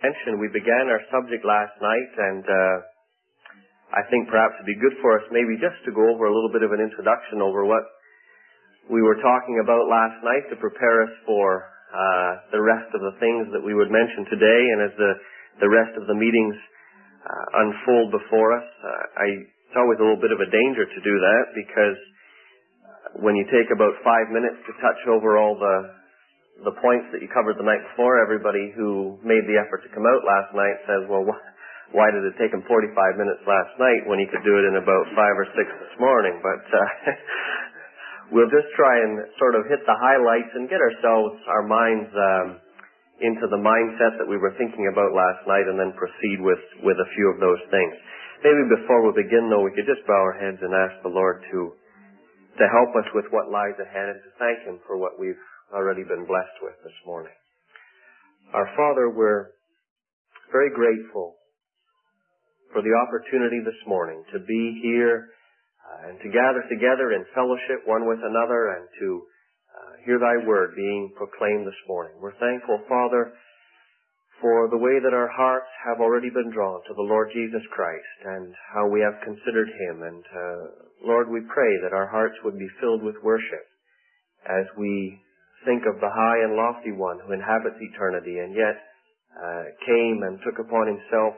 mentioned, we began our subject last night, and I think perhaps it'd be good for us maybe just to go over a little bit of an introduction over what we were talking about last night to prepare us for the rest of the things that we would mention today, and as the rest of the meetings unfold before us. It's always a little bit of a danger to do that, because when you take about 5 minutes to touch over all the points that you covered the night before, everybody who made the effort to come out last night says, well, why did it take him 45 minutes last night when he could do it in about 5 or 6 this morning? But we'll just try and sort of hit the highlights and get our minds into the mindset that we were thinking about last night, and then proceed with a few of those things. Maybe before we begin, though, we could just bow our heads and ask the Lord to help us with what lies ahead, and to thank Him for what we've already been blessed with this morning. Our Father, we're very grateful for the opportunity this morning to be here and to gather together in fellowship one with another, and to hear Thy Word being proclaimed this morning. We're thankful, Father, for the way that our hearts have already been drawn to the Lord Jesus Christ, and how we have considered Him. And Lord, we pray that our hearts would be filled with worship as we think of the high and lofty One who inhabits eternity, and yet came and took upon Himself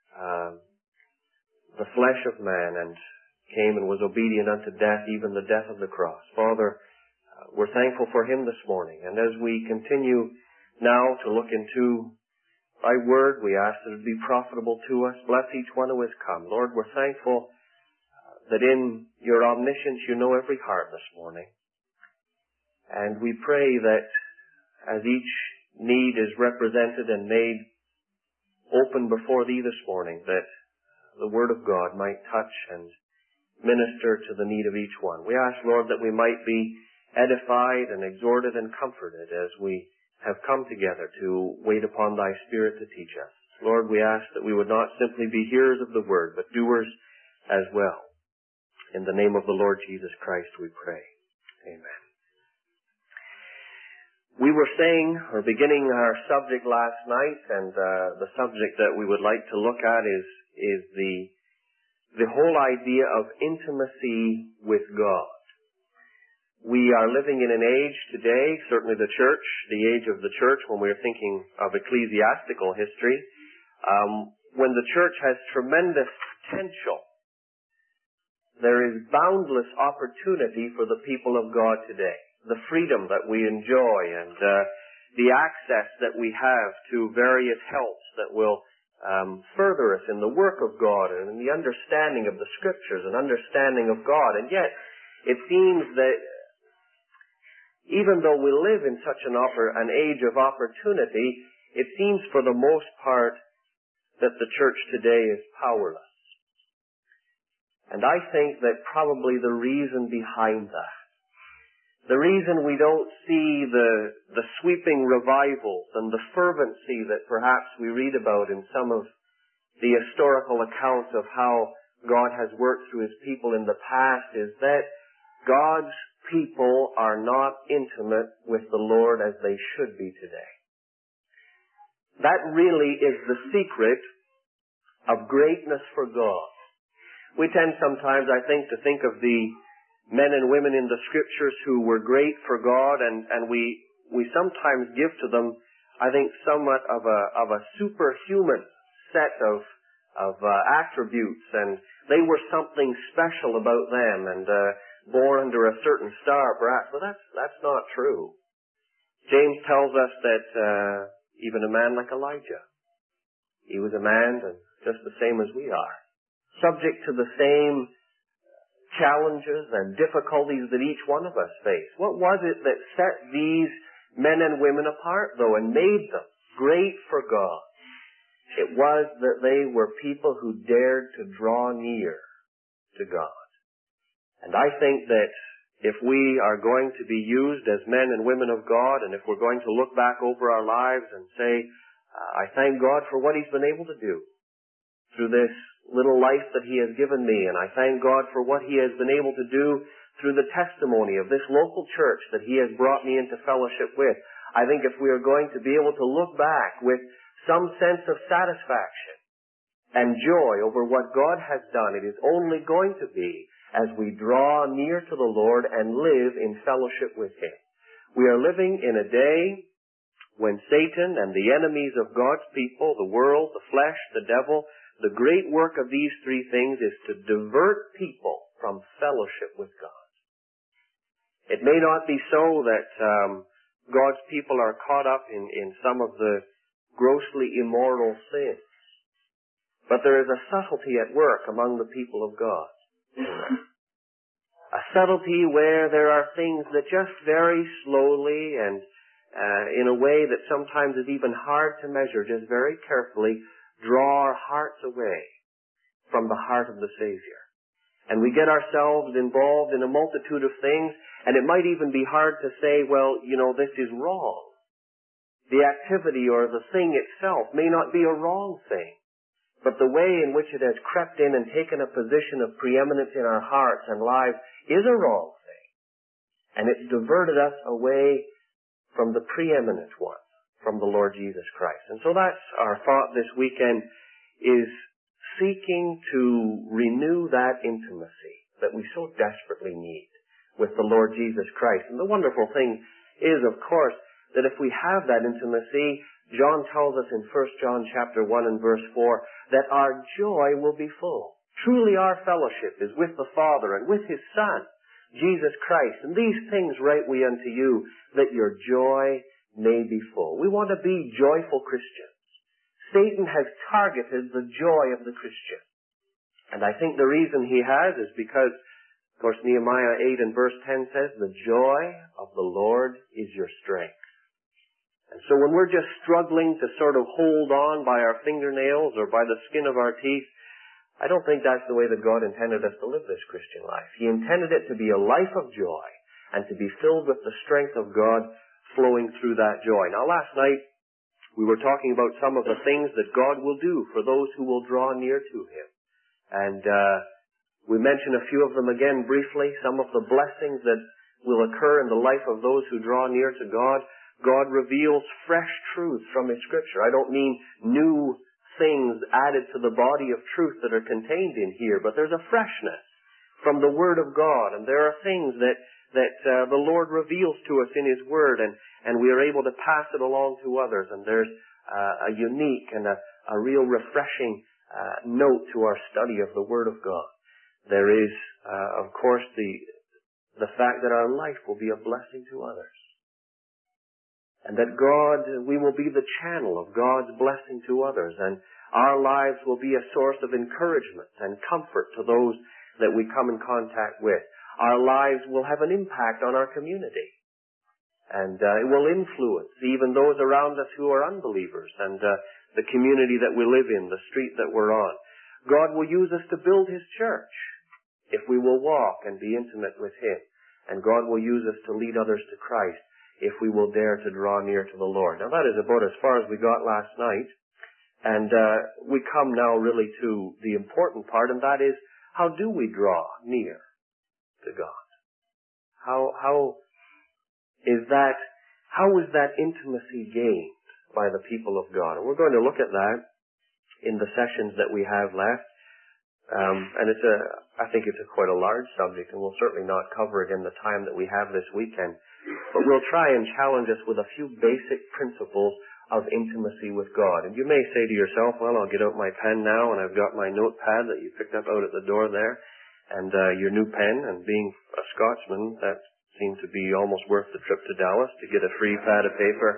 the flesh of man, and came and was obedient unto death, even the death of the cross. Father, we're thankful for Him this morning. And as we continue now to look into Thy Word, we ask that it be profitable to us. Bless each one who has come. Lord, we're thankful that in Your omniscience You know every heart this morning. And we pray that as each need is represented and made open before Thee this morning, that the Word of God might touch and minister to the need of each one. We ask, Lord, that we might be edified and exhorted and comforted as we have come together to wait upon Thy Spirit to teach us. Lord, we ask that we would not simply be hearers of the Word, but doers as well. In the name of the Lord Jesus Christ we pray. Amen. We were beginning our subject last night, and the subject that we would like to look at is the whole idea of intimacy with God. We are living in an age today, certainly the church, the age of the church, when we're thinking of ecclesiastical history, when the church has tremendous potential. There is boundless opportunity for the people of God today. The freedom that we enjoy, and the access that we have to various helps that will further us in the work of God and in the understanding of the Scriptures and understanding of God. And yet, it seems that even though we live in such an age of opportunity, it seems for the most part that the church today is powerless. And I think that probably the reason behind that, the reason we don't see the sweeping revivals and the fervency that perhaps we read about in some of the historical accounts of how God has worked through His people in the past, is that God's people are not intimate with the Lord as they should be today. That really is the secret of greatness for God. We tend sometimes, I think, to think of the men and women in the Scriptures who were great for God, and we sometimes give to them, I think, somewhat of a superhuman set of attributes, and they were something special about them, and born under a certain star, perhaps. Well, that's not true. James tells us that even a man like Elijah, he was a man just the same as we are, subject to the same challenges and difficulties that each one of us face. What was it that set these men and women apart, though, and made them great for God? It was that they were people who dared to draw near to God. And I think that if we are going to be used as men and women of God, and if we're going to look back over our lives and say, I thank God for what He's been able to do through this little life that He has given me, and I thank God for what He has been able to do through the testimony of this local church that He has brought me into fellowship with. I think if we are going to be able to look back with some sense of satisfaction and joy over what God has done. It is only going to be as we draw near to the Lord and live in fellowship with Him. We are living in a day when Satan and the enemies of God's people, the world, the flesh, the devil, the great work of these three things is to divert people from fellowship with God. It may not be so that God's people are caught up in some of the grossly immoral sins, but there is a subtlety at work among the people of God. A subtlety where there are things that just very slowly and in a way that sometimes is even hard to measure, just very carefully draw our hearts away from the heart of the Savior. And we get ourselves involved in a multitude of things, and it might even be hard to say, well, this is wrong. The activity or the thing itself may not be a wrong thing, but the way in which it has crept in and taken a position of preeminence in our hearts and lives is a wrong thing. And it's diverted us away from the preeminent one, from the Lord Jesus Christ. And so that's our thought this weekend, is seeking to renew that intimacy that we so desperately need with the Lord Jesus Christ. And the wonderful thing is, of course, that if we have that intimacy, John tells us in 1 John chapter 1 and verse 4, that our joy will be full. Truly our fellowship is with the Father and with His Son, Jesus Christ. And these things write we unto you, that your joy may be full. We want to be joyful Christians. Satan has targeted the joy of the Christian. And I think the reason he has is because, of course, Nehemiah 8 and verse 10 says, the joy of the Lord is your strength. And so when we're just struggling to sort of hold on by our fingernails or by the skin of our teeth, I don't think that's the way that God intended us to live this Christian life. He intended it to be a life of joy and to be filled with the strength of God flowing through that joy. Now, last night, we were talking about some of the things that God will do for those who will draw near to Him. And we mentioned a few of them again briefly, some of the blessings that will occur in the life of those who draw near to God. God reveals fresh truths from His Scripture. I don't mean new things added to the body of truth that are contained in here, but there's a freshness from the Word of God. And there are things that the Lord reveals to us in His Word, and we are able to pass it along to others. And there's a unique and a real refreshing note to our study of the Word of God. There is, of course, the fact that our life will be a blessing to others. And that we will be the channel of God's blessing to others. And our lives will be a source of encouragement and comfort to those that we come in contact with. Our lives will have an impact on our community. And it will influence even those around us who are unbelievers and the community that we live in, the street that we're on. God will use us to build His church if we will walk and be intimate with Him. And God will use us to lead others to Christ if we will dare to draw near to the Lord. Now that is about as far as we got last night. And we come now really to the important part, and that is, how do we draw near to God? How is that intimacy gained by the people of God? And we're going to look at that in the sessions that we have left. And I think it's quite a large subject, and we'll certainly not cover it in the time that we have this weekend. But we'll try and challenge us with a few basic principles of intimacy with God. And you may say to yourself, well, I'll get out my pen now, and I've got my notepad that you picked up out at the door there, and your new pen. And being a Scotsman, that seemed to be almost worth the trip to Dallas to get a free pad of paper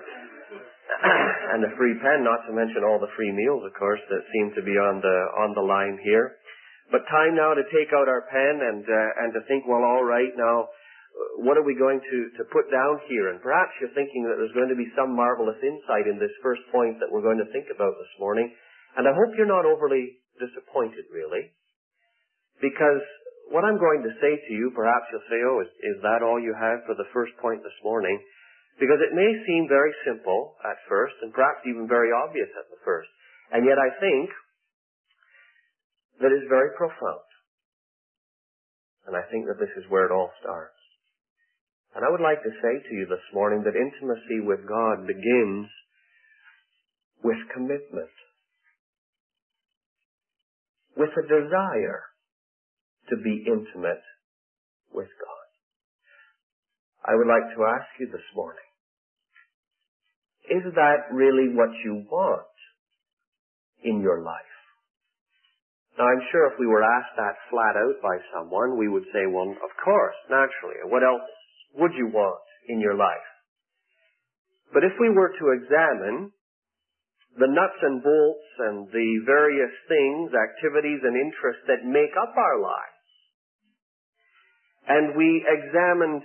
and a free pen, not to mention all the free meals, of course, that seem to be on the line here. But time now to take out our pen and to think, well, all right, now, what are we going to put down here? And perhaps you're thinking that there's going to be some marvelous insight in this first point that we're going to think about this morning. And I hope you're not overly disappointed, really. Because what I'm going to say to you, perhaps you'll say, oh, is that all you have for the first point this morning? Because it may seem very simple at first, and perhaps even very obvious at the first. And yet I think that it's very profound. And I think that this is where it all starts. And I would like to say to you this morning that intimacy with God begins with commitment, with a desire to be intimate with God. I would like to ask you this morning, is that really what you want in your life? Now, I'm sure if we were asked that flat out by someone, we would say, well, of course, naturally. What else would you want in your life? But if we were to examine the nuts and bolts and the various things, activities and interests that make up our lives, and we examined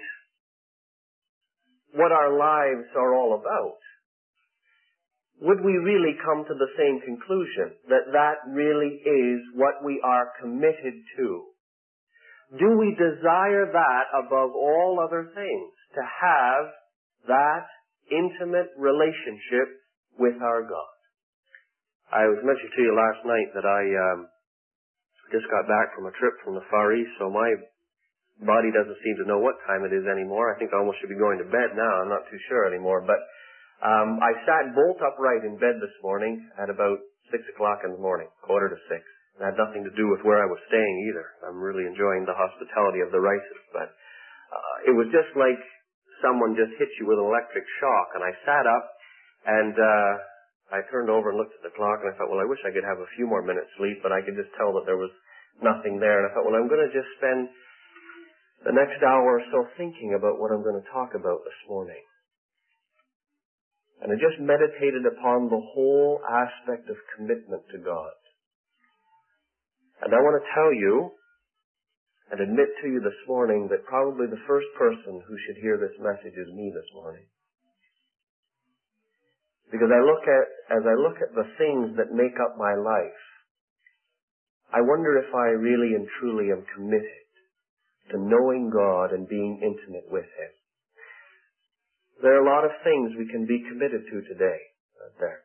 what our lives are all about, would we really come to the same conclusion, that that really is what we are committed to? Do we desire that above all other things, to have that intimate relationship with our God? I was mentioning to you last night that I just got back from a trip from the Far East, so my body doesn't seem to know what time it is anymore. I think I almost should be going to bed now. I'm not too sure anymore, but I sat bolt upright in bed this morning at about 6 o'clock in the morning, 5:45. It had nothing to do with where I was staying either. I'm really enjoying the hospitality of the Rices, but it was just like someone just hit you with an electric shock. And I sat up and I turned over and looked at the clock, and I thought, well, I wish I could have a few more minutes sleep, but I could just tell that there was nothing there. And I thought, well, I'm going to just spend the next hour or so thinking about what I'm going to talk about this morning. And I just meditated upon the whole aspect of commitment to God. And I want to tell you and admit to you this morning that probably the first person who should hear this message is me this morning. Because as I look at the things that make up my life, I wonder if I really and truly am committed to knowing God and being intimate with Him. There are a lot of things we can be committed to today, aren't there?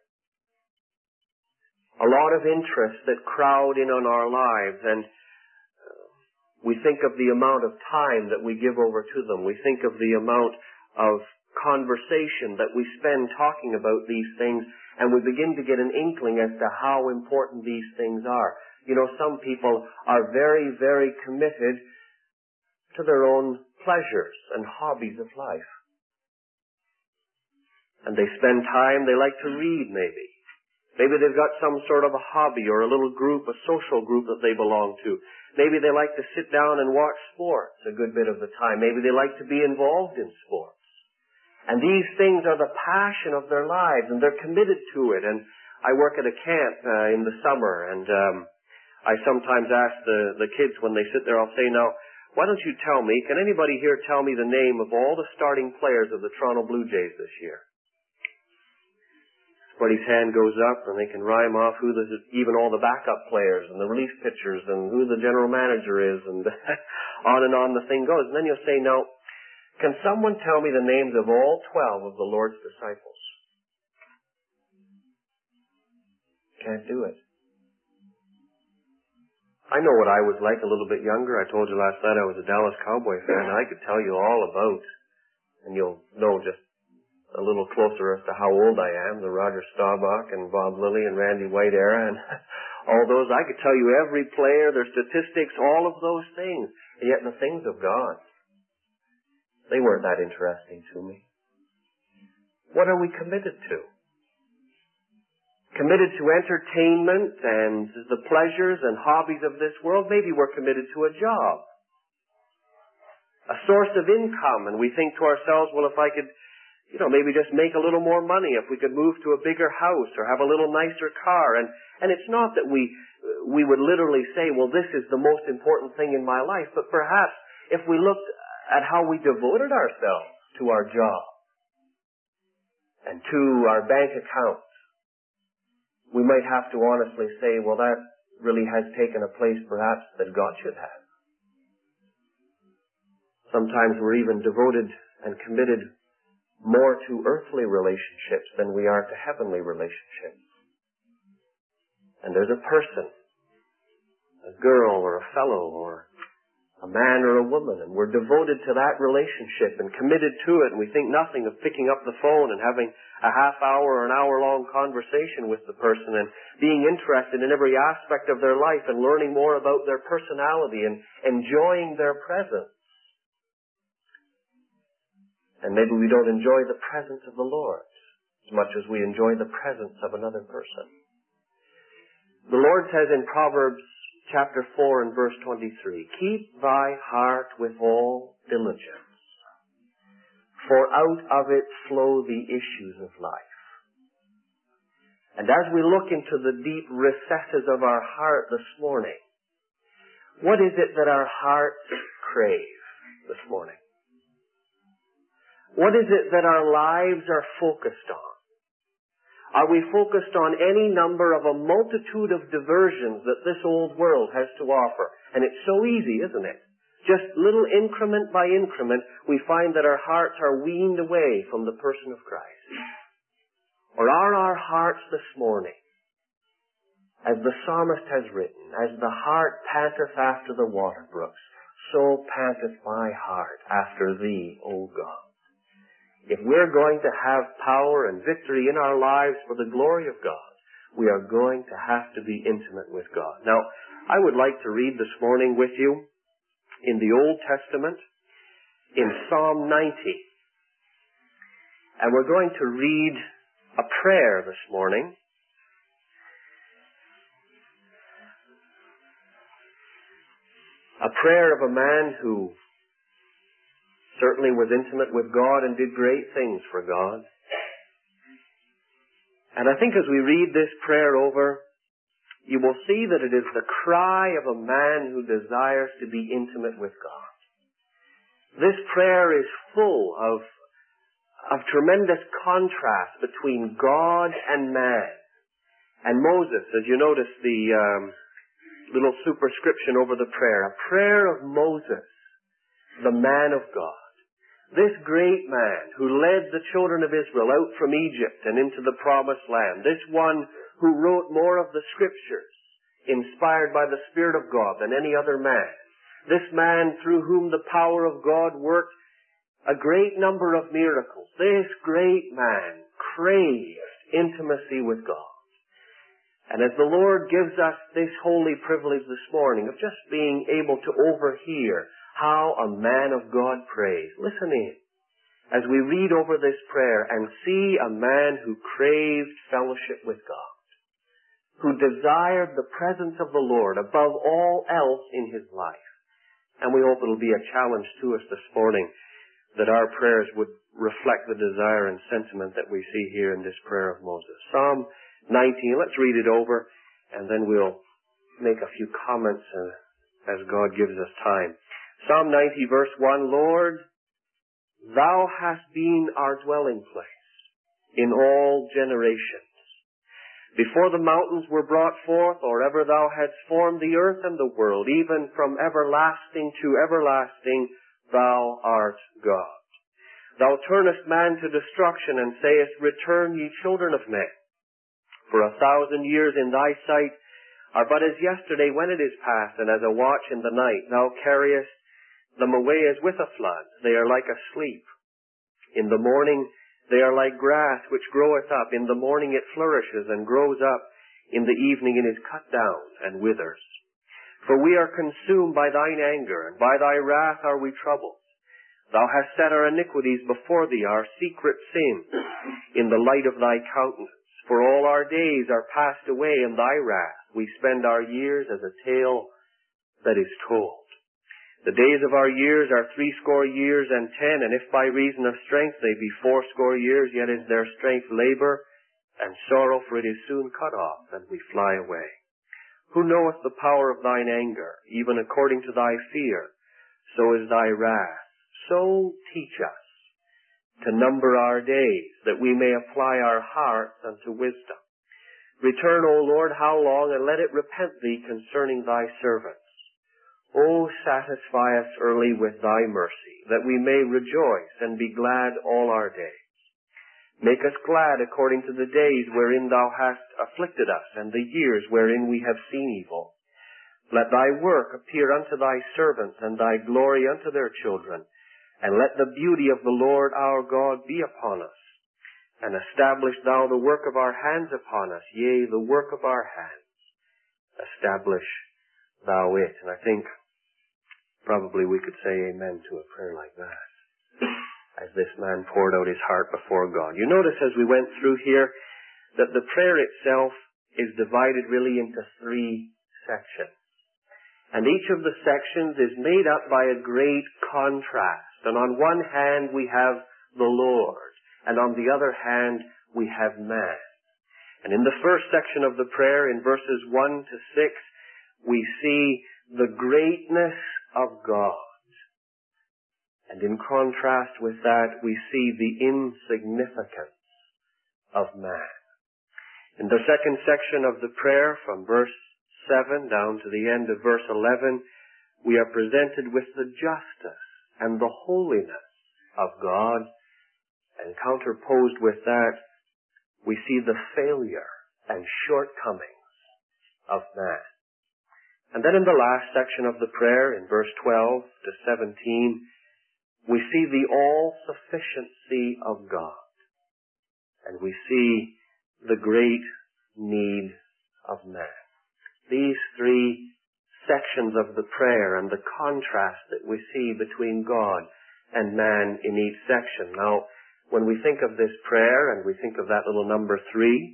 A lot of interests that crowd in on our lives, and we think of the amount of time that we give over to them. We think of the amount of conversation that we spend talking about these things, and we begin to get an inkling as to how important these things are. You know, some people are very, very committed to their own pleasures and hobbies of life. And they spend time, they like to read maybe. Maybe they've got some sort of a hobby or a little group, a social group that they belong to. Maybe they like to sit down and watch sports a good bit of the time. Maybe they like to be involved in sports. And these things are the passion of their lives, and they're committed to it. And I work at a camp in the summer, and I sometimes ask the kids when they sit there, I'll say, now, why don't you tell me, can anybody here tell me the name of all the starting players of the Toronto Blue Jays this year? Everybody's hand goes up, and they can rhyme off even all the backup players and the relief pitchers and who the general manager is, and on the thing goes. And then you'll say, now, can someone tell me the names of all 12 of the Lord's disciples? Can't do it. I know what I was like a little bit younger. I told you last night I was a Dallas Cowboy fan, and I could tell you all about, and you'll know just a little closer as to how old I am, the Roger Staubach and Bob Lilly and Randy White era and all those. I could tell you every player, their statistics, all of those things. And yet the things of God, they weren't that interesting to me. What are we committed to? Committed to entertainment and the pleasures and hobbies of this world? Maybe we're committed to a job, a source of income, and we think to ourselves, well, if I could maybe just make a little more money, if we could move to a bigger house or have a little nicer car. And it's not that we would literally say, well, this is the most important thing in my life, but perhaps if we looked at how we devoted ourselves to our job and to our bank accounts, we might have to honestly say, well, that really has taken a place perhaps that God should have. Sometimes we're even devoted and committed more to earthly relationships than we are to heavenly relationships. And there's a person, a girl or a fellow or a man or a woman, and we're devoted to that relationship and committed to it, and we think nothing of picking up the phone and having a half-hour or an hour-long conversation with the person and being interested in every aspect of their life and learning more about their personality and enjoying their presence. And maybe we don't enjoy the presence of the Lord as much as we enjoy the presence of another person. The Lord says in Proverbs chapter 4 and verse 23, "Keep thy heart with all diligence, for out of it flow the issues of life." And as we look into the deep recesses of our heart this morning, what is it that our hearts crave this morning? What is it that our lives are focused on? Are we focused on any number of a multitude of diversions that this old world has to offer? And it's so easy, isn't it? Just little increment by increment, we find that our hearts are weaned away from the person of Christ. Or are our hearts this morning, as the psalmist has written, "As the hart panteth after the water brooks, so panteth my heart after thee, O God." If we're going to have power and victory in our lives for the glory of God, we are going to have to be intimate with God. Now, I would like to read this morning with you in the Old Testament, in Psalm 90. And we're going to read a prayer this morning. A prayer of a man who certainly was intimate with God and did great things for God. And I think as we read this prayer over, you will see that it is the cry of a man who desires to be intimate with God. This prayer is full of tremendous contrast between God and man. And Moses, as you notice the little superscription over the prayer, a prayer of Moses, the man of God. This great man who led the children of Israel out from Egypt and into the promised land. This one who wrote more of the scriptures inspired by the Spirit of God than any other man. This man through whom the power of God worked a great number of miracles. This great man craved intimacy with God. And as the Lord gives us this holy privilege this morning of just being able to overhear how a man of God prays, listen in as we read over this prayer and see a man who craved fellowship with God, who desired the presence of the Lord above all else in his life. And we hope it'll be a challenge to us this morning that our prayers would reflect the desire and sentiment that we see here in this prayer of Moses. Psalm 19, let's read it over, and then we'll make a few comments as God gives us time. Psalm 90, verse 1, "Lord, thou hast been our dwelling place in all generations. Before the mountains were brought forth, or ever thou hadst formed the earth and the world, even from everlasting to everlasting, thou art God. Thou turnest man to destruction, and sayest, Return, ye children of men. For 1,000 years in thy sight are but as yesterday when it is past, and as a watch in the night. Thou carriest them away as with a flood. They are like asleep. In the morning they are like grass which groweth up. In the morning it flourishes and grows up. In the evening it is cut down and withers. For we are consumed by thine anger, and by thy wrath are we troubled. Thou hast set our iniquities before thee, our secret sins, in the light of thy countenance. For all our days are passed away in thy wrath. We spend our years as a tale that is told. The days of our years are 80 years and 10, and if by reason of strength they be 80 years, yet is their strength labor and sorrow, for it is soon cut off, and we fly away. Who knoweth the power of thine anger? Even according to thy fear, so is thy wrath. So teach us to number our days, that we may apply our hearts unto wisdom. Return, O Lord, how long, and let it repent thee concerning thy servants. O satisfy us early with thy mercy, that we may rejoice and be glad all our days. Make us glad according to the days wherein thou hast afflicted us, and the years wherein we have seen evil. Let thy work appear unto thy servants, and thy glory unto their children. And let the beauty of the Lord our God be upon us. And establish thou the work of our hands upon us, yea, the work of our hands. Establish thou it. And I think probably we could say amen to a prayer like that, as this man poured out his heart before God. You notice as we went through here that the prayer itself is divided really into 3 sections. And each of the sections is made up by a great contrast. And on one hand we have the Lord, and on the other hand we have man. And in the first section of the prayer, in verses 1 to 6, we see the greatness of God. And in contrast with that, we see the insignificance of man. In the second section of the prayer, from verse 7 down to the end of verse 11, we are presented with the justice and the holiness of God. And counterposed with that, we see the failure and shortcomings of man. And then in the last section of the prayer, in verse 12 to 17, we see the all-sufficiency of God. And we see the great need of man. These 3 sections of the prayer and the contrast that we see between God and man in each section. Now, when we think of this prayer and we think of that little number 3,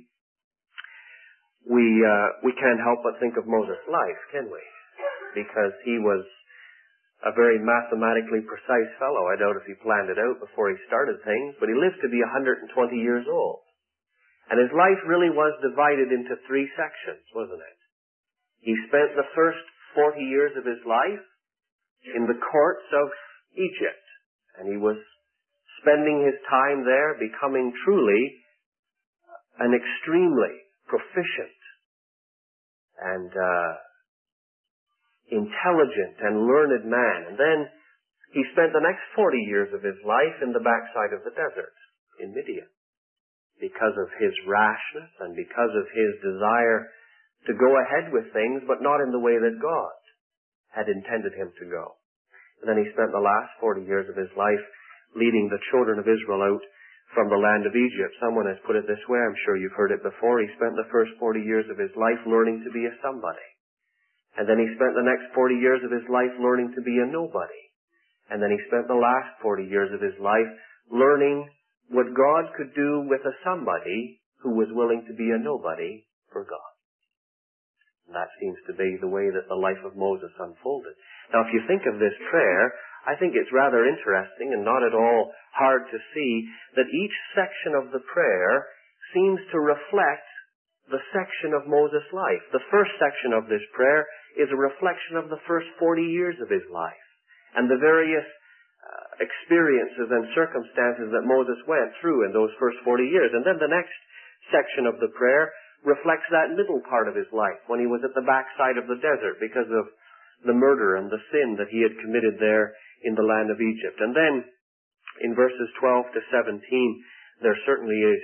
we can't help but think of Moses' life, can we? Because he was a very mathematically precise fellow. I doubt if he planned it out before he started things, but he lived to be 120 years old. And his life really was divided into 3 sections, wasn't it? He spent the first 40 years of his life in the courts of Egypt, and he was spending his time there becoming truly an extremely proficient and intelligent and learned man. And then he spent the next 40 years of his life in the backside of the desert in Midian because of his rashness and because of his desire to go ahead with things, but not in the way that God had intended him to go. And then he spent the last 40 years of his life leading the children of Israel out from the land of Egypt. Someone has put it this way, I'm sure you've heard it before. He spent the first 40 years of his life learning to be a somebody. And then he spent the next 40 years of his life learning to be a nobody. And then he spent the last 40 years of his life learning what God could do with a somebody who was willing to be a nobody for God. And that seems to be the way that the life of Moses unfolded. Now, if you think of this prayer, I think it's rather interesting and not at all hard to see that each section of the prayer seems to reflect the section of Moses' life. The first section of this prayer is a reflection of the first 40 years of his life and the various experiences and circumstances that Moses went through in those first 40 years. And then the next section of the prayer reflects that middle part of his life when he was at the backside of the desert because of the murder and the sin that he had committed there in the land of Egypt. And then in verses 12 to 17, there certainly is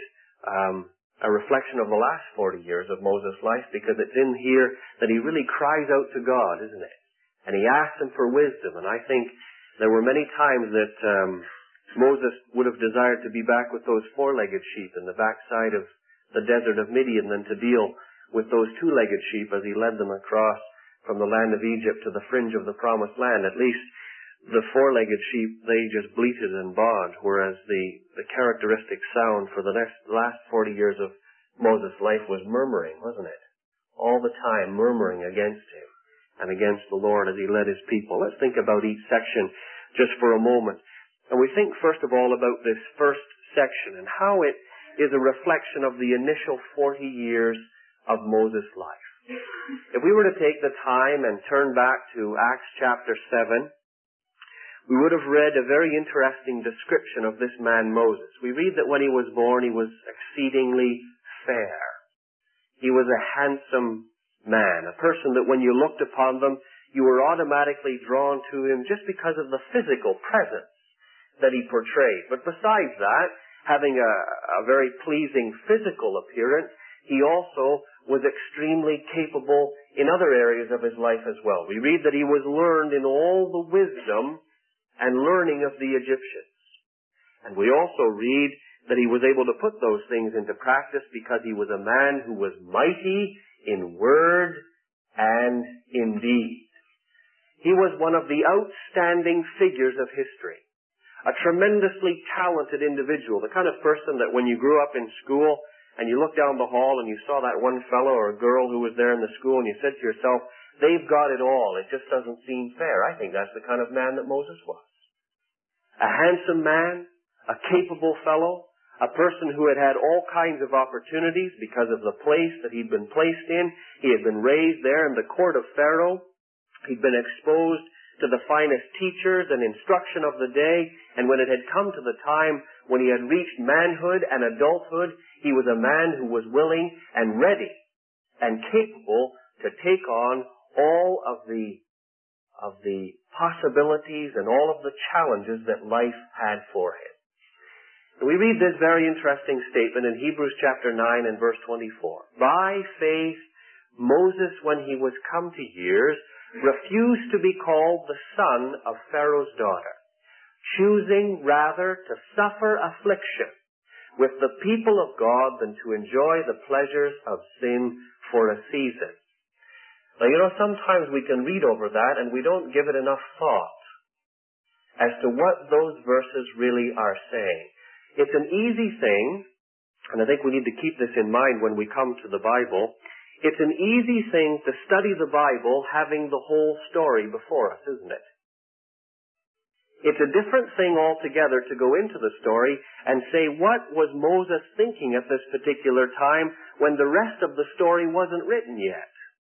a reflection of the last 40 years of Moses' life, because it's in here that he really cries out to God, isn't it? And he asks him for wisdom. And I think there were many times that Moses would have desired to be back with those 4-legged sheep in the backside of the desert of Midian than to deal with those 2-legged sheep as he led them across from the land of Egypt to the fringe of the promised land. At least the 4-legged sheep, they just bleated and bawed, whereas the characteristic sound for the last 40 years of Moses' life was murmuring, wasn't it? All the time murmuring against him and against the Lord as he led his people. Let's think about each section just for a moment. And we think first of all about this first section and how it is a reflection of the initial 40 years of Moses' life. If we were to take the time and turn back to Acts chapter 7, we would have read a very interesting description of this man Moses. We read that when he was born, he was exceedingly fair. He was a handsome man, a person that when you looked upon them, you were automatically drawn to him just because of the physical presence that he portrayed. But besides that, having a very pleasing physical appearance, he also was extremely capable in other areas of his life as well. We read that he was learned in all the wisdom and learning of the Egyptians. And we also read that he was able to put those things into practice because he was a man who was mighty in word and in deed. He was one of the outstanding figures of history. A tremendously talented individual, the kind of person that when you grew up in school and you looked down the hall and you saw that one fellow or a girl who was there in the school and you said to yourself, they've got it all. It just doesn't seem fair. I think that's the kind of man that Moses was. A handsome man, a capable fellow, a person who had had all kinds of opportunities because of the place that he'd been placed in. He had been raised there in the court of Pharaoh. He'd been exposed to the finest teachers and instruction of the day, and when it had come to the time when he had reached manhood and adulthood, he was a man who was willing and ready and capable to take on all of the possibilities and all of the challenges that life had for him. And we read this very interesting statement in Hebrews chapter 9 and verse 24. By faith, Moses, when he was come to years, refused to be called the son of Pharaoh's daughter, choosing rather to suffer affliction with the people of God than to enjoy the pleasures of sin for a season. Now, sometimes we can read over that and we don't give it enough thought as to what those verses really are saying. It's an easy thing, and I think we need to keep this in mind when we come to the Bible. It's an easy thing to study the Bible having the whole story before us, isn't it? It's a different thing altogether to go into the story and say, what was Moses thinking at this particular time when the rest of the story wasn't written yet?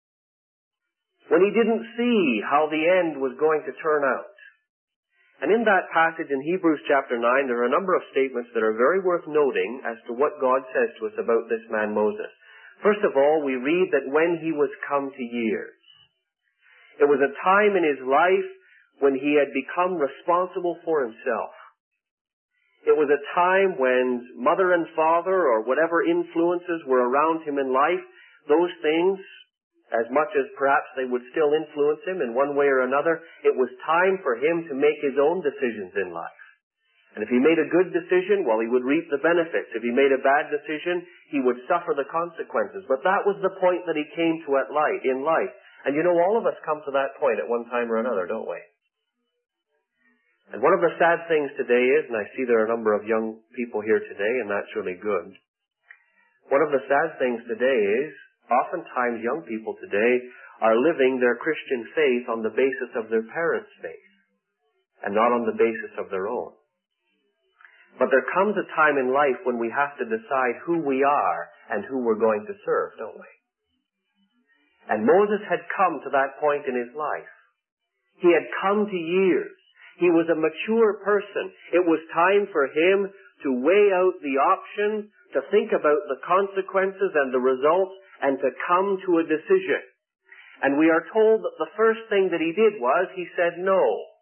When he didn't see how the end was going to turn out. And in that passage in Hebrews chapter 9, there are a number of statements that are very worth noting as to what God says to us about this man Moses. First of all, we read that when he was come to years, it was a time in his life when he had become responsible for himself. It was a time when mother and father or whatever influences were around him in life, those things, as much as perhaps they would still influence him in one way or another, it was time for him to make his own decisions in life. And if he made a good decision, well, he would reap the benefits. If he made a bad decision, he would suffer the consequences. But that was the point that he came to in life. And all of us come to that point at one time or another, don't we? And one of the sad things today is, and I see there are a number of young people here today, and that's really good. One of the sad things today is, oftentimes young people today are living their Christian faith on the basis of their parents' faith, and not on the basis of their own. But there comes a time in life when we have to decide who we are and who we're going to serve, don't we? And Moses had come to that point in his life. He had come to years. He was a mature person. It was time for him to weigh out the options, to think about the consequences and the results, and to come to a decision. And we are told that the first thing that he did was he said no.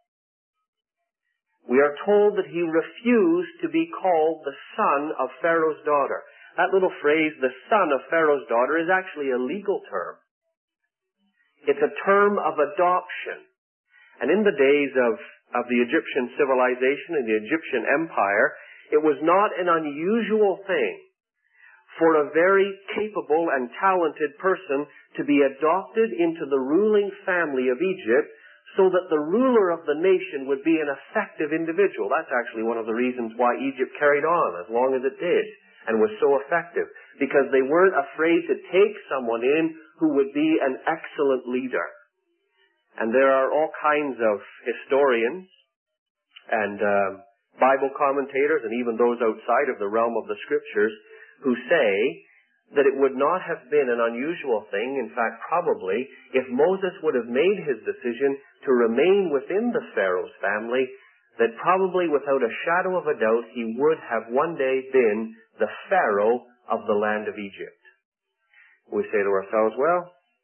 We are told that he refused to be called the son of Pharaoh's daughter. That little phrase, the son of Pharaoh's daughter, is actually a legal term. It's a term of adoption. And in the days of the Egyptian civilization and the Egyptian empire, it was not an unusual thing for a very capable and talented person to be adopted into the ruling family of Egypt so that the ruler of the nation would be an effective individual. That's actually one of the reasons why Egypt carried on as long as it did and was so effective, because they weren't afraid to take someone in who would be an excellent leader. And there are all kinds of historians and Bible commentators and even those outside of the realm of the Scriptures who say that it would not have been an unusual thing, in fact probably, if Moses would have made his decision to remain within the Pharaoh's family, that probably without a shadow of a doubt he would have one day been the Pharaoh of the land of Egypt. We say to ourselves, well,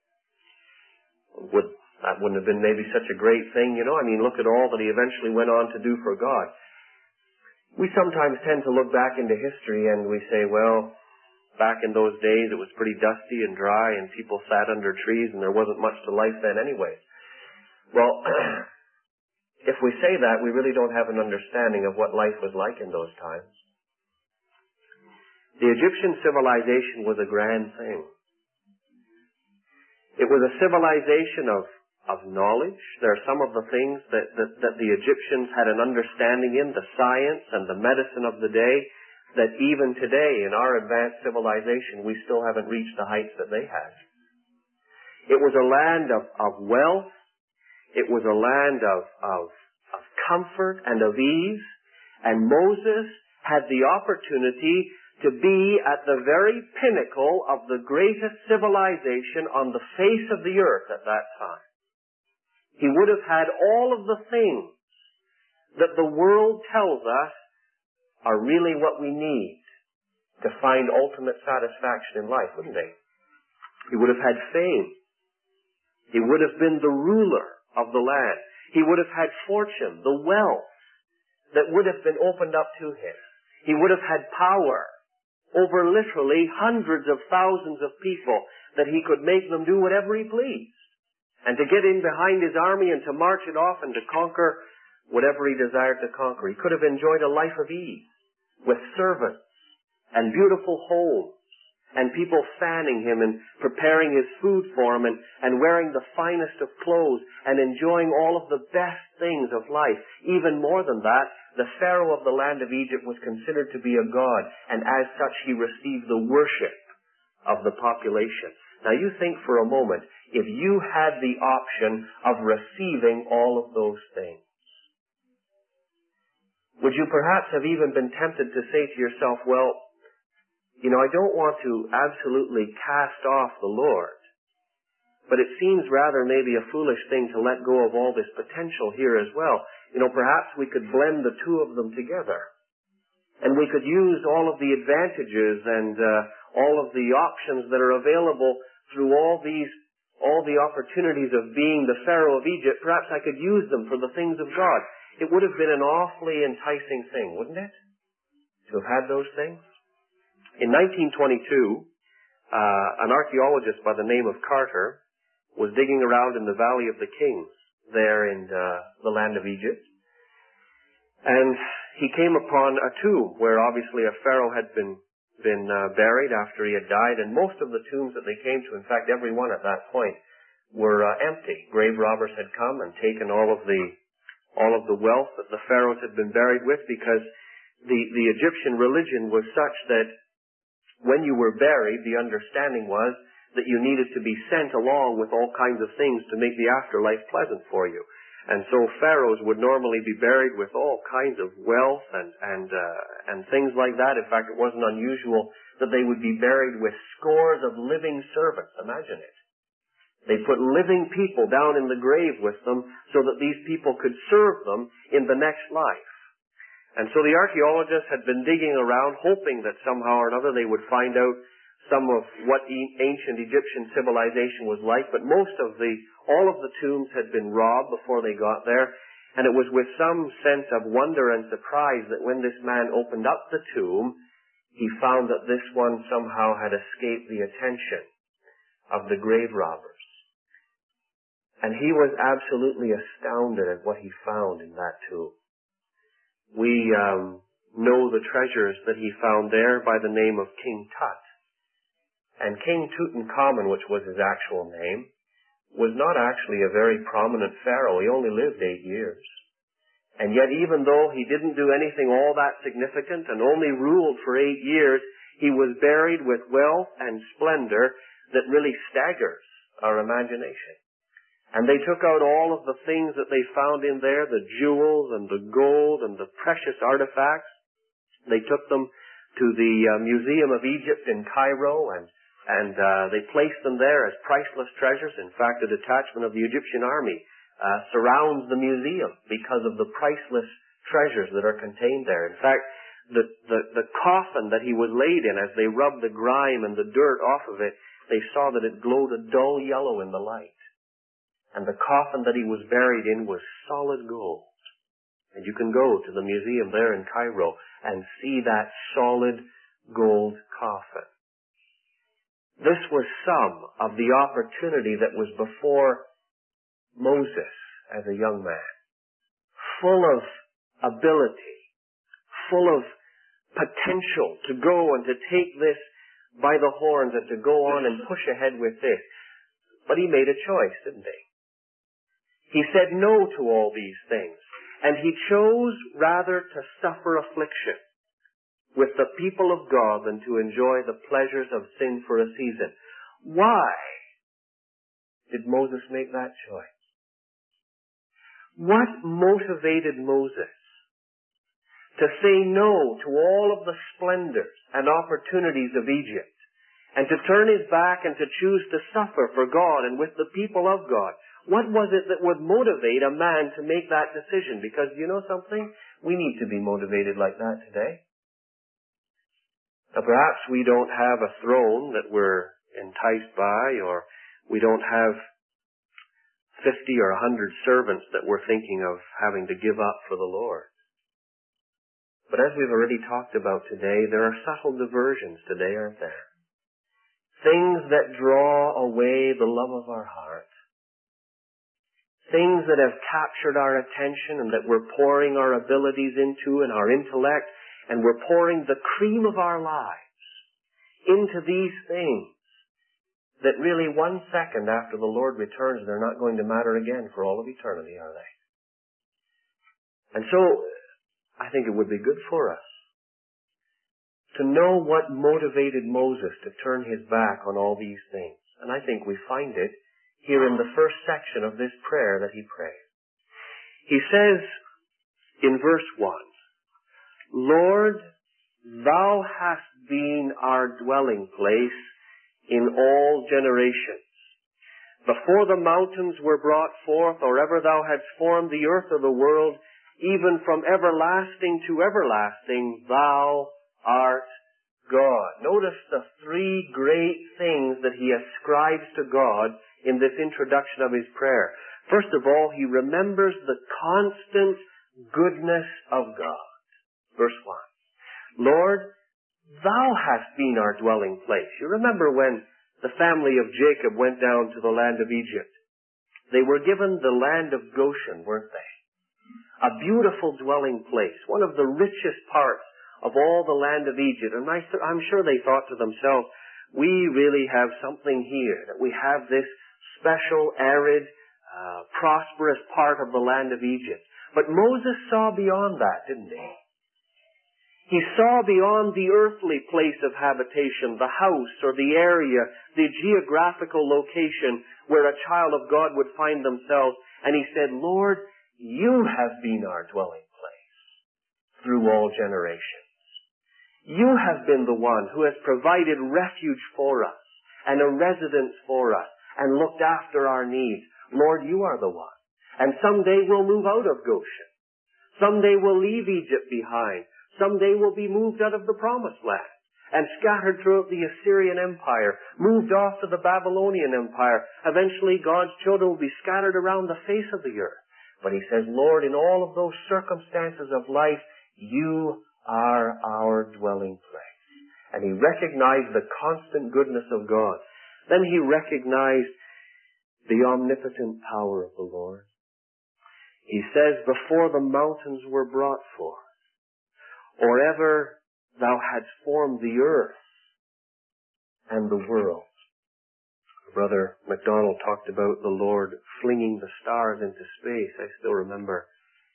that wouldn't have been maybe such a great thing, look at all that he eventually went on to do for God. We sometimes tend to look back into history and we say, well, back in those days it was pretty dusty and dry and people sat under trees and there wasn't much to life then anyway. Well, if we say that, we really don't have an understanding of what life was like in those times. The Egyptian civilization was a grand thing. It was a civilization of knowledge. There are some of the things that the Egyptians had an understanding in, the science and the medicine of the day, that even today in our advanced civilization we still haven't reached the heights that they had. It was a land of wealth. It was a land of comfort and of ease. And Moses had the opportunity to be at the very pinnacle of the greatest civilization on the face of the earth at that time. He would have had all of the things that the world tells us are really what we need to find ultimate satisfaction in life, wouldn't he? He would have had fame. He would have been the ruler of the land. He would have had fortune, the wealth that would have been opened up to him. He would have had power over literally hundreds of thousands of people that he could make them do whatever he pleased. And to get in behind his army and to march it off and to conquer whatever he desired to conquer. He could have enjoyed a life of ease with servants and beautiful homes and people fanning him and preparing his food for him and wearing the finest of clothes and enjoying all of the best things of life. Even more than that, the Pharaoh of the land of Egypt was considered to be a god, and as such he received the worship of the population. Now you think for a moment, if you had the option of receiving all of those things, would you perhaps have even been tempted to say to yourself, well, I don't want to absolutely cast off the Lord, but it seems rather maybe a foolish thing to let go of all this potential here as well. Perhaps we could blend the two of them together. And we could use all of the advantages and all of the options that are available through all the opportunities of being the Pharaoh of Egypt. Perhaps I could use them for the things of God. It would have been an awfully enticing thing, wouldn't it? To have had those things. In 1922, an archaeologist by the name of Carter was digging around in the Valley of the Kings there in the land of Egypt. And he came upon a tomb where obviously a pharaoh had been buried after he had died, and most of the tombs that they came to, in fact every one at that point, were empty. Grave robbers had come and taken all of the wealth that the pharaohs had been buried with, because the Egyptian religion was such that when you were buried, the understanding was that you needed to be sent along with all kinds of things to make the afterlife pleasant for you. And so pharaohs would normally be buried with all kinds of wealth and things like that. In fact, it wasn't unusual that they would be buried with scores of living servants. Imagine it. They put living people down in the grave with them so that these people could serve them in the next life. And so the archaeologists had been digging around, hoping that somehow or another they would find out some of what ancient Egyptian civilization was like, but all of the tombs had been robbed before they got there, and it was with some sense of wonder and surprise that when this man opened up the tomb, he found that this one somehow had escaped the attention of the grave robbers. And he was absolutely astounded at what he found in that tomb. We know the treasures that he found there by the name of King Tut. And King Tutankhamun, which was his actual name, was not actually a very prominent pharaoh. He only lived 8 years. And yet even though he didn't do anything all that significant and only ruled for 8 years, he was buried with wealth and splendor that really staggers our imagination. And they took out all of the things that they found in there, the jewels and the gold and the precious artifacts. They took them to the Museum of Egypt in Cairo, and they placed them there as priceless treasures. In fact, a detachment of the Egyptian army surrounds the museum because of the priceless treasures that are contained there. In fact, the coffin that he was laid in, as they rubbed the grime and the dirt off of it, they saw that it glowed a dull yellow in the light. And the coffin that he was buried in was solid gold. And you can go to the museum there in Cairo and see that solid gold coffin. This was some of the opportunity that was before Moses as a young man, full of ability, full of potential to go and to take this by the horns and to go on and push ahead with this. But he made a choice, didn't he? He said no to all these things, and he chose rather to suffer affliction with the people of God than to enjoy the pleasures of sin for a season. Why did Moses make that choice? What motivated Moses to say no to all of the splendors and opportunities of Egypt and to turn his back and to choose to suffer for God and with the people of God? What was it that would motivate a man to make that decision? Because you know something? We need to be motivated like that today. Now perhaps we don't have a throne that we're enticed by, or we don't have 50 or 100 servants that we're thinking of having to give up for the Lord. But as we've already talked about today, there are subtle diversions today, aren't there? Things that draw away the love of our heart. Things that have captured our attention and that we're pouring our abilities into and our intellect, and we're pouring the cream of our lives into these things that really 1 second after the Lord returns, they're not going to matter again for all of eternity, are they? And so, I think it would be good for us to know what motivated Moses to turn his back on all these things. And I think we find it here in the first section of this prayer that he prayed. He says in verse 1, Lord, thou hast been our dwelling place in all generations. Before the mountains were brought forth, or ever thou hadst formed the earth or the world, even from everlasting to everlasting, thou art God. Notice the three great things that he ascribes to God in this introduction of his prayer. First of all, he remembers the constant goodness of God. Verse 1. Lord, thou hast been our dwelling place. You remember when the family of Jacob went down to the land of Egypt. They were given the land of Goshen, weren't they? A beautiful dwelling place, one of the richest parts of all the land of Egypt. And I'm sure they thought to themselves, we really have something here, that we have this special, arid, prosperous part of the land of Egypt. But Moses saw beyond that, didn't he? He saw beyond the earthly place of habitation, the house or the area, the geographical location where a child of God would find themselves. And he said, Lord, you have been our dwelling place through all generations. You have been the one who has provided refuge for us and a residence for us and looked after our needs. Lord, you are the one. And someday we'll move out of Goshen. Someday we'll leave Egypt behind. Someday we'll be moved out of the promised land and scattered throughout the Assyrian Empire, moved off to the Babylonian Empire. Eventually God's children will be scattered around the face of the earth. But he says, Lord, in all of those circumstances of life, you are our dwelling place. And he recognized the constant goodness of God. Then he recognized the omnipotent power of the Lord. He says, before the mountains were brought forth, or ever thou hadst formed the earth and the world. Brother MacDonald talked about the Lord flinging the stars into space. I still remember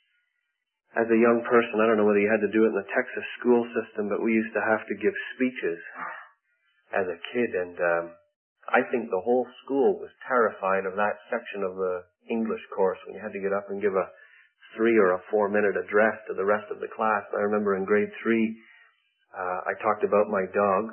as a young person, I don't know whether you had to do it in the Texas school system, but we used to have to give speeches as a kid, and I think the whole school was terrified of that section of the English course when you had to get up and give a 3 or a 4-minute address to the rest of the class. I remember in grade 3, I talked about my dog.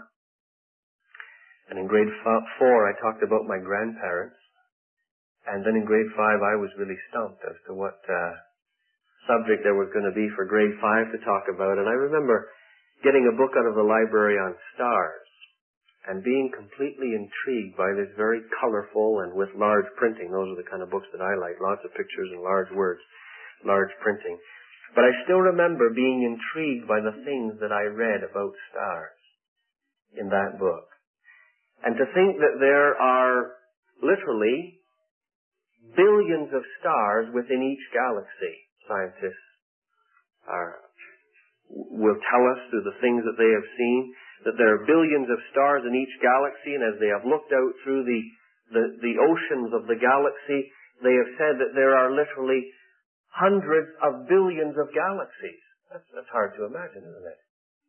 And in grade 4, I talked about my grandparents. And then in grade 5, I was really stumped as to what subject there was going to be for grade 5 to talk about. And I remember getting a book out of the library on stars and being completely intrigued by this very colorful and with large printing. Those are the kind of books that I like. Lots of pictures and large words. Large printing. But I still remember being intrigued by the things that I read about stars in that book. And to think that there are literally billions of stars within each galaxy. Scientists will tell us through the things that they have seen that there are billions of stars in each galaxy, and as they have looked out through the oceans of the galaxy, they have said that there are literally hundreds of billions of galaxies. That's hard to imagine, isn't it?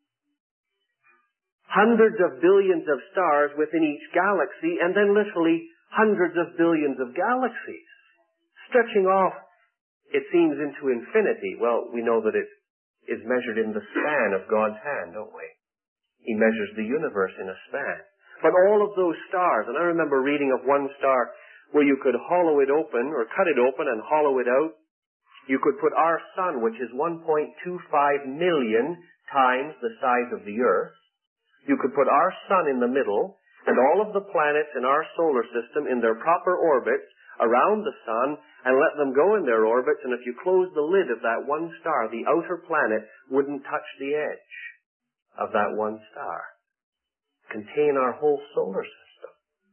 Hundreds of billions of stars within each galaxy, and then literally hundreds of billions of galaxies, stretching off, it seems, into infinity. Well, we know that it is measured in the span of God's hand, don't we? He measures the universe in a span. But all of those stars, and I remember reading of one star where you could hollow it open, or cut it open and hollow it out. You could put our sun, which is 1.25 million times the size of the earth. You could put our sun in the middle, and all of the planets in our solar system in their proper orbits around the sun, and let them go in their orbits, and if you close the lid of that one star, the outer planet wouldn't touch the edge of that one star. Contain our whole solar system.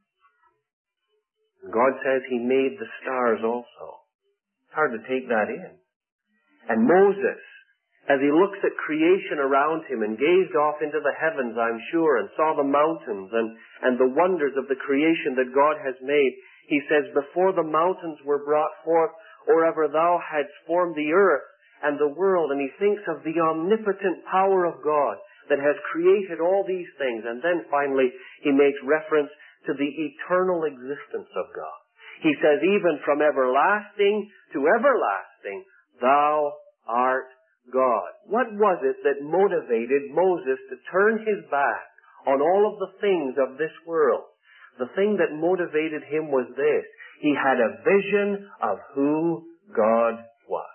God says He made the stars also. It's hard to take that in. And Moses, as he looks at creation around him and gazed off into the heavens, I'm sure, and saw the mountains and the wonders of the creation that God has made, he says, before the mountains were brought forth, or ever thou hadst formed the earth and the world, and he thinks of the omnipotent power of God that has created all these things. And then finally, he makes reference to the eternal existence of God. He says, even from everlasting to everlasting, thou art God. What was it that motivated Moses to turn his back on all of the things of this world? The thing that motivated him was this. He had a vision of who God was.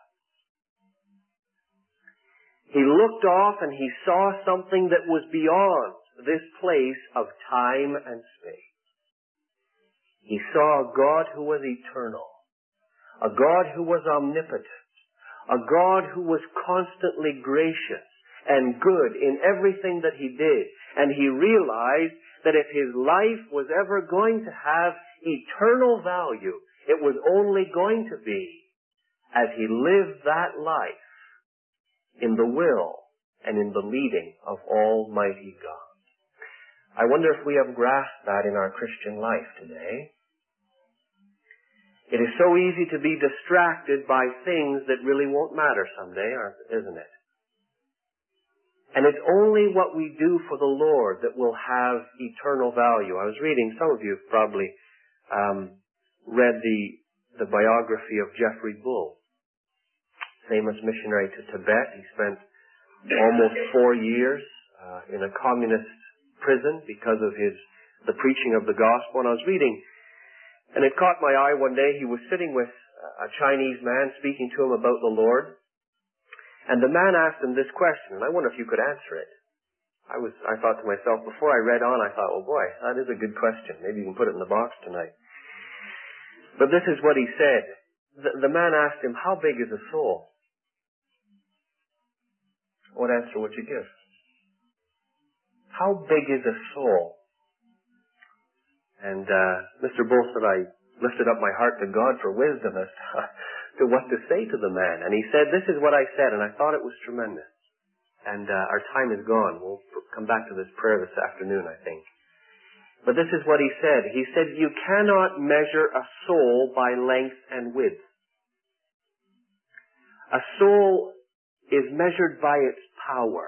He looked off and he saw something that was beyond this place of time and space. He saw a God who was eternal, a God who was omnipotent, a God who was constantly gracious and good in everything that He did. And he realized that if his life was ever going to have eternal value, it was only going to be as he lived that life in the will and in the leading of Almighty God. I wonder if we have grasped that in our Christian life today. It is so easy to be distracted by things that really won't matter someday, isn't it? And it's only what we do for the Lord that will have eternal value. I was reading, some of you have probably read the biography of Jeffrey Bull, famous missionary to Tibet. He spent almost 4 years in a communist prison because of the preaching of the gospel. And I was reading, and it caught my eye one day. He was sitting with a Chinese man speaking to him about the Lord. And the man asked him this question, and I wonder if you could answer it. I thought to myself, before I read on, I thought, oh boy, that is a good question. Maybe you can put it in the box tonight. But this is what he said. The man asked him, how big is a soul? What answer would you give? How big is a soul? And Mr. Bull said, I lifted up my heart to God for wisdom as to what to say to the man. And he said, this is what I said, and I thought it was tremendous. And our time is gone. We'll come back to this prayer this afternoon, I think. But this is what he said. He said, you cannot measure a soul by length and width. A soul is measured by its power.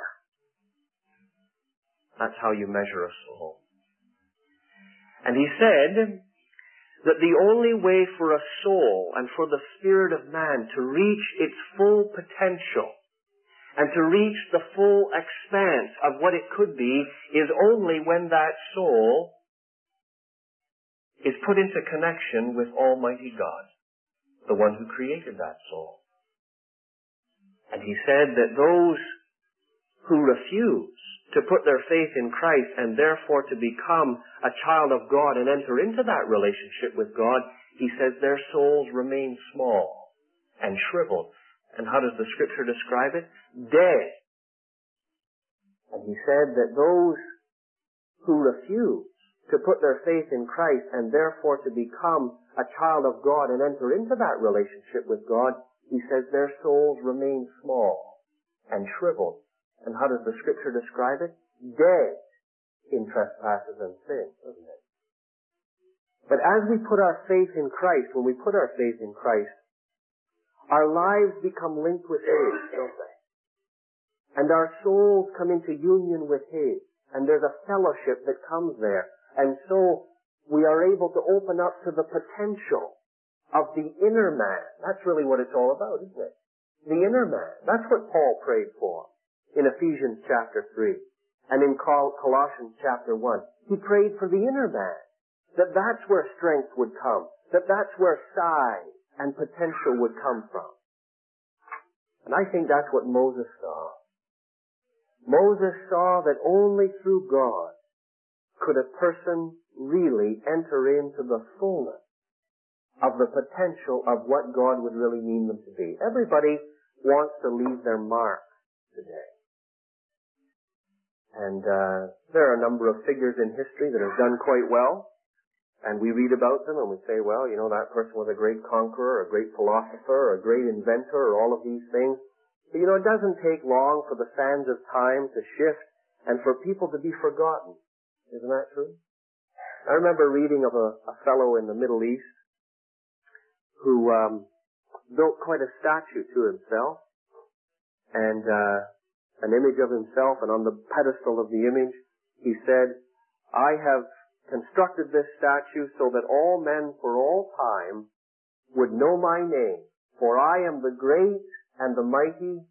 That's how you measure a soul. And he said that the only way for a soul and for the spirit of man to reach its full potential and to reach the full expanse of what it could be is only when that soul is put into connection with Almighty God, the one who created that soul. And he said that those who refuse to put their faith in Christ and therefore to become a child of God and enter into that relationship with God, he says their souls remain small and shriveled. And how does the Scripture describe it? Dead. And he said that those who refuse to put their faith in Christ and therefore to become a child of God and enter into that relationship with God, he says their souls remain small and shriveled. And how does the Scripture describe it? Dead in trespasses and sins, doesn't it? But as we put our faith in Christ, when we put our faith in Christ, our lives become linked with His, don't they? And our souls come into union with His. And there's a fellowship that comes there. And so we are able to open up to the potential of the inner man. That's really what it's all about, isn't it? The inner man. That's what Paul prayed for in Ephesians chapter 3. And in Colossians chapter 1. He prayed for the inner man. That's where strength would come. That's where size and potential would come from. And I think that's what Moses saw. Moses saw that only through God could a person really enter into the fullness of the potential of what God would really mean them to be. Everybody wants to leave their mark today. And there are a number of figures in history that have done quite well. And we read about them and we say, well, you know, that person was a great conqueror, a great philosopher, a great inventor, or all of these things. But, you know, it doesn't take long for the sands of time to shift and for people to be forgotten. Isn't that true? I remember reading of a fellow in the Middle East who built quite a statue to himself and an image of himself, and on the pedestal of the image he said, I have constructed this statue so that all men for all time would know my name, for I am the great and the mighty.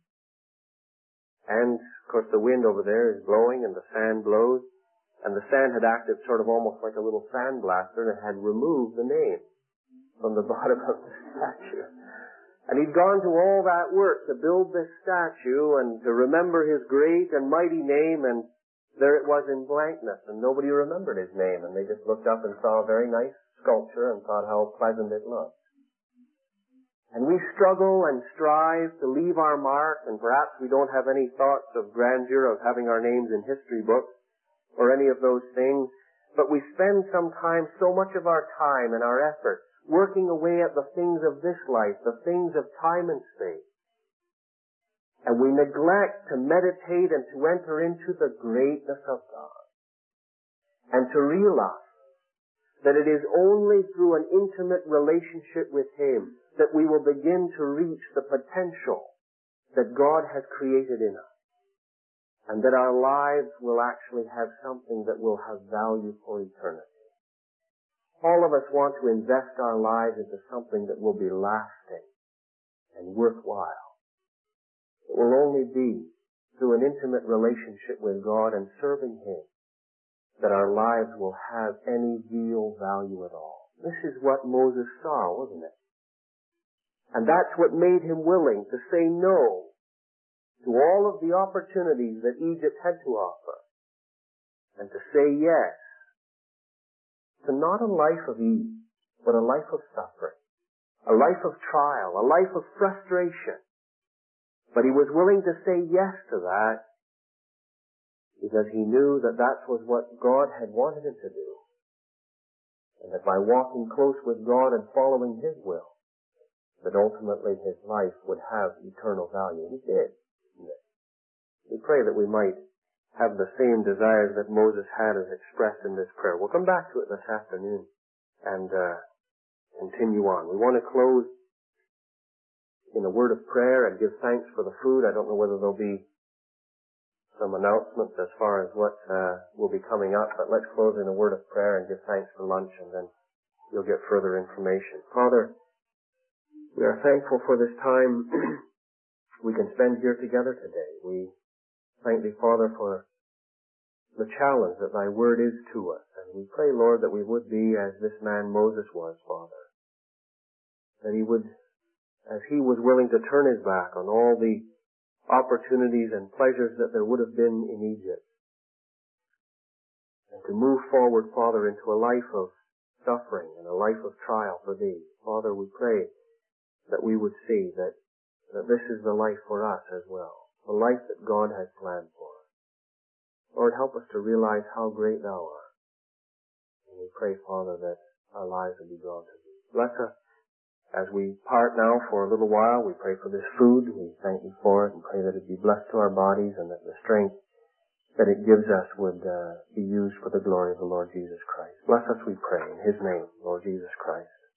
And, of course, the wind over there is blowing and the sand blows. And the sand had acted sort of almost like a little sandblaster and it had removed the name from the bottom of the statue. And he'd gone to all that work to build this statue and to remember his great and mighty name, and there it was in blankness, and nobody remembered his name. And they just looked up and saw a very nice sculpture and thought how pleasant it looked. And we struggle and strive to leave our mark, and perhaps we don't have any thoughts of grandeur, of having our names in history books, or any of those things, but we spend sometimes so much of our time and our effort working away at the things of this life, the things of time and space. And we neglect to meditate and to enter into the greatness of God, and to realize that it is only through an intimate relationship with Him that we will begin to reach the potential that God has created in us, and that our lives will actually have something that will have value for eternity. All of us want to invest our lives into something that will be lasting and worthwhile. It will only be through an intimate relationship with God and serving Him that our lives will have any real value at all. This is what Moses saw, wasn't it? And that's what made him willing to say no to all of the opportunities that Egypt had to offer, and to say yes to not a life of ease, but a life of suffering, a life of trial, a life of frustration. But he was willing to say yes to that because he knew that that was what God had wanted him to do, and that by walking close with God and following His will, that ultimately his life would have eternal value. And he did. We pray that we might have the same desires that Moses had as expressed in this prayer. We'll come back to it this afternoon and continue on. We want to close in a word of prayer and give thanks for the food. I don't know whether there'll be some announcements as far as what will be coming up, but let's close in a word of prayer and give thanks for lunch, and then you'll get further information. Father, we are thankful for this time we can spend here together today. We thank Thee, Father, for the challenge that Thy Word is to us. And we pray, Lord, that we would be as this man Moses was, Father. That he would, as he was willing to turn his back on all the opportunities and pleasures that there would have been in Egypt, and to move forward, Father, into a life of suffering and a life of trial for Thee. Father, we pray that we would see that this is the life for us as well, the life that God has planned for us. Lord, help us to realize how great Thou art, we pray, Father, that our lives will be drawn to Thee. Bless us as we part now for a little while. We pray for this food. We thank You for it and pray that it be blessed to our bodies and that the strength that it gives us would be used for the glory of the Lord Jesus Christ. Bless us, we pray, in His name, Lord Jesus Christ.